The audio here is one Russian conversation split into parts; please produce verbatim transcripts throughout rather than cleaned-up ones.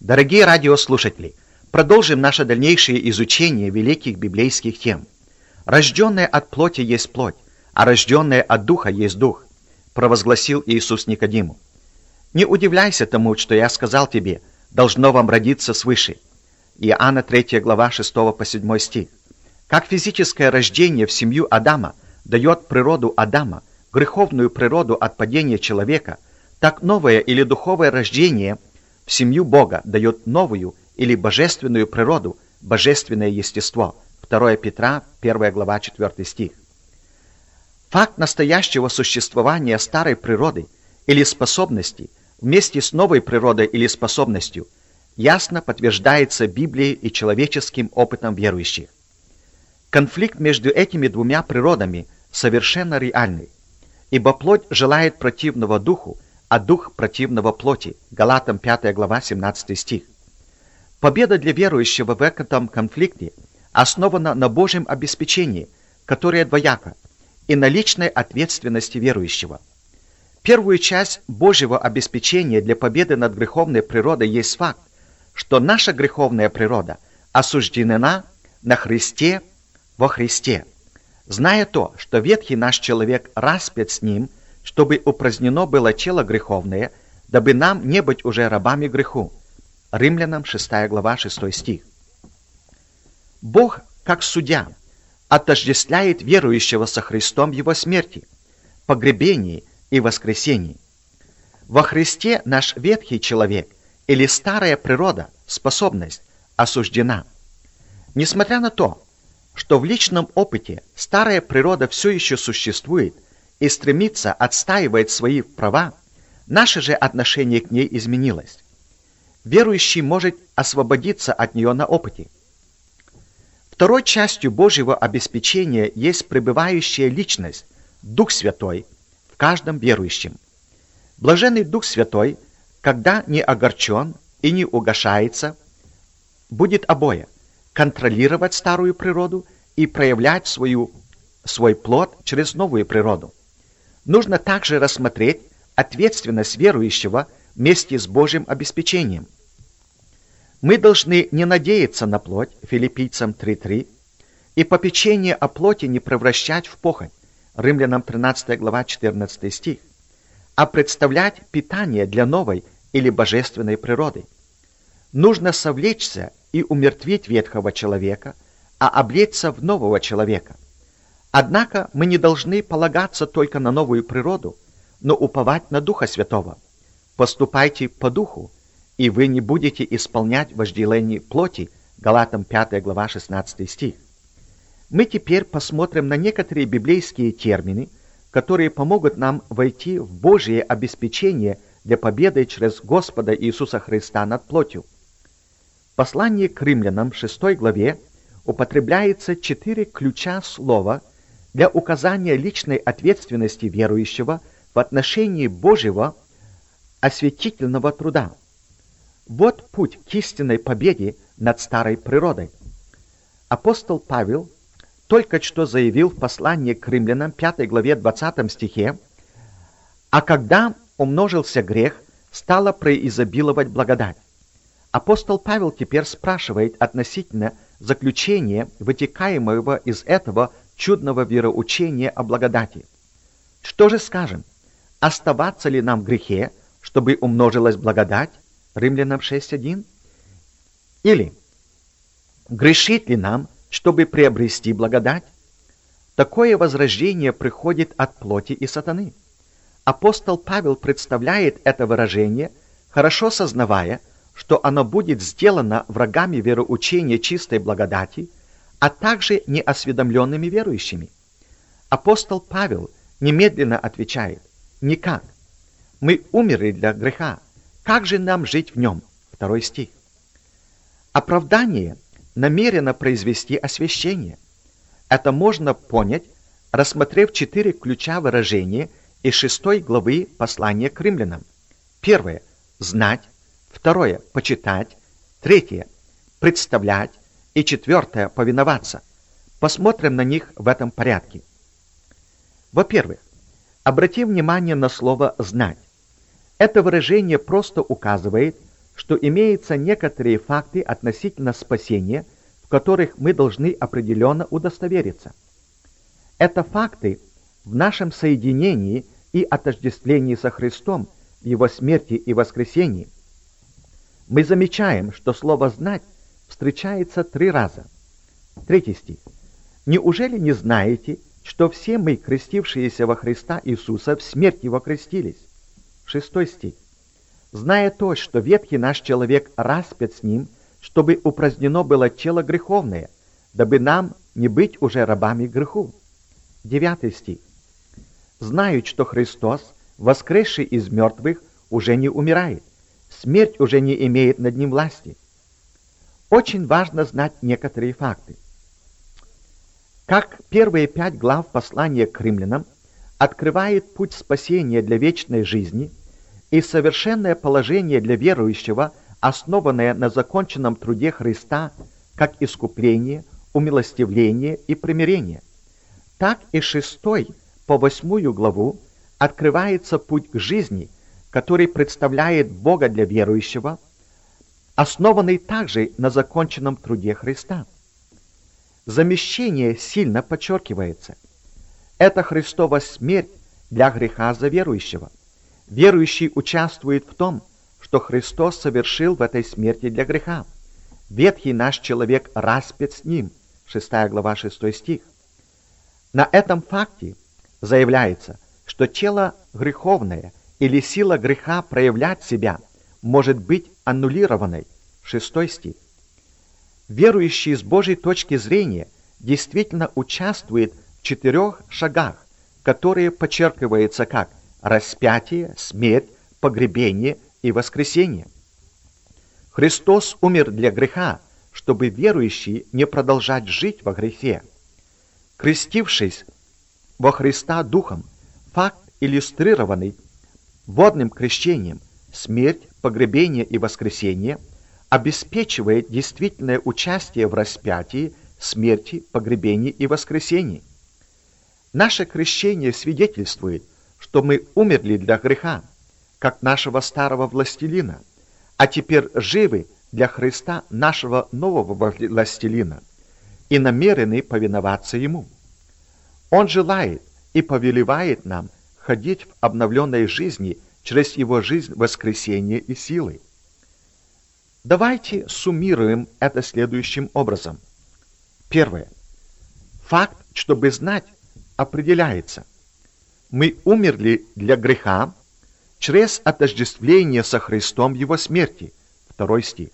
Дорогие радиослушатели, продолжим наше дальнейшее изучение великих библейских тем. «Рожденное от плоти есть плоть, а рожденное от духа есть дух», провозгласил Иисус Никодиму. «Не удивляйся тому, что я сказал тебе, должно вам родиться свыше». Иоанна третья глава шестого по седьмой стих. Как физическое рождение в семью Адама дает природу Адама, греховную природу от падения человека, так новое или духовное рождение в семью Бога дает новую или божественную природу, божественное естество. второе Петра, первая глава, четвёртый стих. Факт настоящего существования старой природы или способности вместе с новой природой или способностью ясно подтверждается Библией и человеческим опытом верующих. Конфликт между этими двумя природами совершенно реальный, ибо плоть желает противного духу, а дух противного плоти. Галатам пятая глава, семнадцатый стих. Победа для верующего в этом конфликте основана на Божьем обеспечении, которое двояко, и на личной ответственности верующего. Первую часть Божьего обеспечения для победы над греховной природой есть факт, что наша греховная природа осуждена на Христе во Христе, зная то, что ветхий наш человек распят с ним, чтобы упразднено было тело греховное, дабы нам не быть уже рабами греху. Римлянам шестая глава, шестой стих. Бог, как судья, отождествляет верующего со Христом в его смерти, погребении и воскресении. Во Христе наш ветхий человек или старая природа, способность, осуждена. Несмотря на то, что в личном опыте старая природа все еще существует и стремится отстаивать свои права, наше же отношение к ней изменилось. Верующий может освободиться от нее на опыте. Второй частью Божьего обеспечения есть пребывающая личность, Дух Святой, в каждом верующем. Блаженный Дух Святой, когда не огорчен и не угошается, будет обоє – контролировать старую природу и проявлять свою, свой плод через новую природу. Нужно также рассмотреть ответственность верующего вместе с Божьим обеспечением. Мы должны не надеяться на плоть, Филиппийцам три три, и попечение о плоти не превращать в похоть, Римлянам тринадцатая глава, четырнадцатый стих, а представлять питание для новой или божественной природы. Нужно совлечься и умертвить ветхого человека, а облечься в нового человека. Однако мы не должны полагаться только на новую природу, но уповать на Духа Святого. Поступайте по Духу, и вы не будете исполнять вожделение плоти, Галатам пятая глава, шестнадцатый стих. Мы теперь посмотрим на некоторые библейские термины, которые помогут нам войти в Божье обеспечение для победы через Господа Иисуса Христа над плотью. В послании к римлянам шестой главе употребляется четыре ключа слова для указания личной ответственности верующего в отношении Божьего осветительного труда. Вот путь к истинной победе над старой природой. Апостол Павел только что заявил в послании к римлянам пятой главе двадцатом стихе: «А когда умножился грех, стала преизобиловать благодать». Апостол Павел теперь спрашивает относительно заключения, вытекаемого из этого чудного вероучения о благодати. Что же скажем? Оставаться ли нам в грехе, чтобы умножилась благодать? Римлянам шесть один. Или грешить ли нам, чтобы приобрести благодать? Такое возрождение приходит от плоти и сатаны. Апостол Павел представляет это выражение, хорошо сознавая, что оно будет сделано врагами вероучения чистой благодати, а также неосведомленными верующими. Апостол Павел немедленно отвечает: «Никак. Мы умерли для греха. Как же нам жить в нем?» Второй стих. Оправдание намерено произвести освящение. Это можно понять, рассмотрев четыре ключа выражения из шестой главы послания к римлянам. Первое – знать. Второе – почитать. Третье – представлять. И четвертое – повиноваться. Посмотрим на них в этом порядке. Во-первых, обратим внимание на слово «знать». Это выражение просто указывает, что имеются некоторые факты относительно спасения, в которых мы должны определенно удостовериться. Это факты в нашем соединении и отождествлении со Христом в Его смерти и воскресении. Мы замечаем, что слово «знать» встречается три раза. Третий стих. «Неужели не знаете, что все мы, крестившиеся во Христа Иисуса, в смерть Его крестились?» Шестой стих. «Зная то, что ветхий наш человек распят с Ним, чтобы упразднено было тело греховное, дабы нам не быть уже рабами греху». Девятый стих. «Знают, что Христос, воскресший из мертвых, уже не умирает, смерть уже не имеет над Ним власти». Очень важно знать некоторые факты. Как первые пять глав послания к римлянам открывает путь спасения для вечной жизни и совершенное положение для верующего, основанное на законченном труде Христа, как искупление, умилостивление и примирение, так и шестой по восьмую главу открывается путь к жизни, который представляет Бога для верующего, основанный также на законченном труде Христа. Замещение сильно подчеркивается. Это Христова смерть для греха за верующего. Верующий участвует в том, что Христос совершил в этой смерти для греха. Ветхий наш человек распят с Ним. шестая глава, шестой стих. На этом факте заявляется, что тело греховное или сила греха проявлять себя может быть аннулированной. шестой стих. Верующий с Божьей точки зрения действительно участвует в четырех шагах, которые подчеркиваются как распятие, смерть, погребение и воскресение. Христос умер для греха, чтобы верующие не продолжать жить во грехе. Крестившись во Христа Духом, факт, иллюстрированный водным крещением, смерть, погребение и воскресение, обеспечивает действительное участие в распятии, смерти, погребении и воскресении. Наше крещение свидетельствует, что мы умерли для греха, как нашего старого властелина, а теперь живы для Христа, нашего нового властелина, и намерены повиноваться Ему. Он желает и повелевает нам ходить в обновленной жизни через Его жизнь воскресения и силы. Давайте суммируем это следующим образом. Первое. Факт, чтобы знать, определяется. Мы умерли для греха через отождествление со Христом в Его смерти. Второй стих.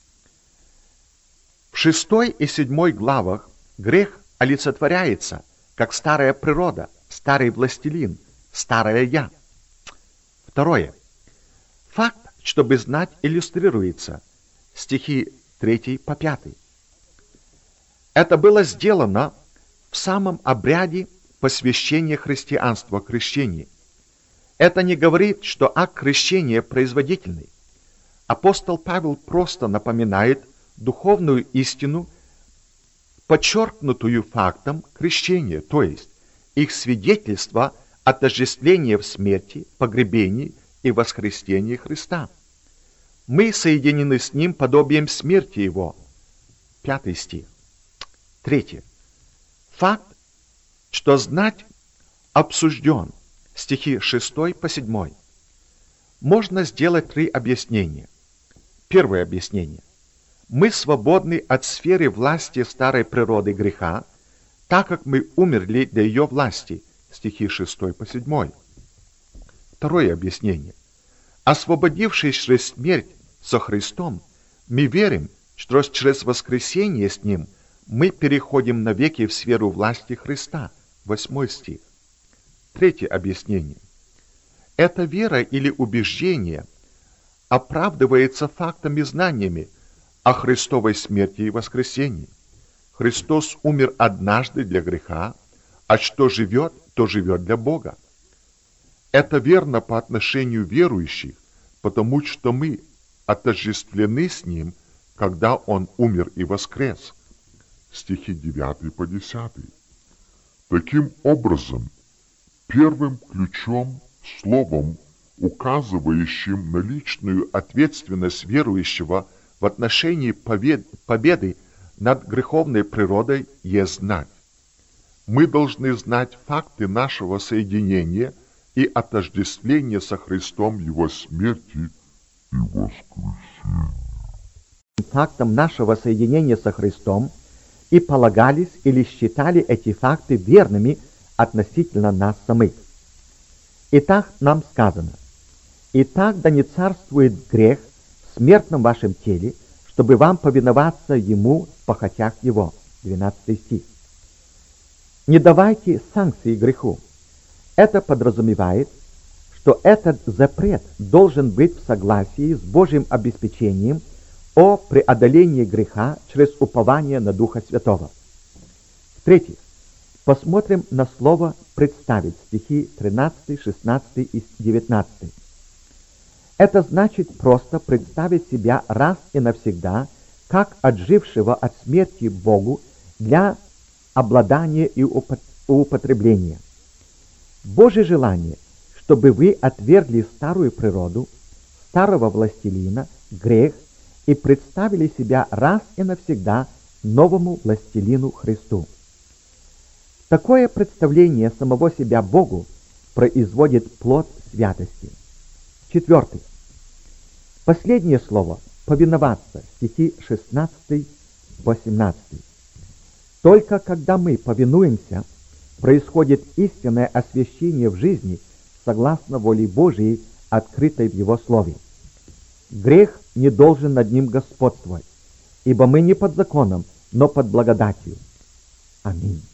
В шестой и седьмой главах грех олицетворяется как старая природа, старый властелин, старое «я». Второе. Факт, чтобы знать, иллюстрируется. Стихи третий по пятый. Это было сделано в самом обряде посвящения христианства крещения. Это не говорит, что акт крещения производительный. Апостол Павел просто напоминает духовную истину, подчеркнутую фактом крещения, то есть их свидетельство отождествления в смерти, погребении и воскресении Христа. Мы соединены с Ним подобием смерти Его. Пятый стих. Третье. Факт, что знать обсужден. Стихи шестой по седьмой. Можно сделать три объяснения. Первое объяснение. Мы свободны от сферы власти старой природы греха, так как мы умерли для ее власти. Стихи шестой по седьмой. Второе объяснение. Освободившись через смерть со Христом, мы верим, что через воскресение с Ним мы переходим навеки в сферу власти Христа. Восьмой стих. Третье объяснение. Эта вера или убеждение оправдывается фактами и знаниями о Христовой смерти и воскресении. Христос умер однажды для греха, а что живет, то живет для Бога. Это верно по отношению верующих, потому что мы отождествлены с Ним, когда Он умер и воскрес. Стихи девятый по десятый. Таким образом, первым ключом, словом, указывающим на личную ответственность верующего в отношении побед, победы над греховной природой, есть знать. Мы должны знать факты нашего соединения и отождествления со Христом Его смерти и воскресения. Фактом нашего соединения со Христом и полагались или считали эти факты верными относительно нас самих. Итак, нам сказано: «Итак, да не царствует грех в смертном вашем теле, чтобы вам повиноваться ему в похотях его». двенадцатый стих. Не давайте санкции греху. Это подразумевает, что этот запрет должен быть в согласии с Божьим обеспечением о преодолении греха через упование на Духа Святого. В-третьих, посмотрим на слово «представить», стихи тринадцатый, шестнадцатый и девятнадцатый. Это значит просто представить себя раз и навсегда как отжившего от смерти Богу для обладания и употребления. Божье желание, чтобы вы отвергли старую природу, старого властелина, грех, и представили себя раз и навсегда новому властелину Христу. Такое представление самого себя Богу производит плод святости. Четвертый. Последнее слово «повиноваться», стихи шестнадцатый по семнадцатый. Только когда мы повинуемся, происходит истинное освящение в жизни согласно воле Божией, открытой в Его Слове. Грех не должен над ним господствовать, ибо мы не под законом, но под благодатью. Аминь.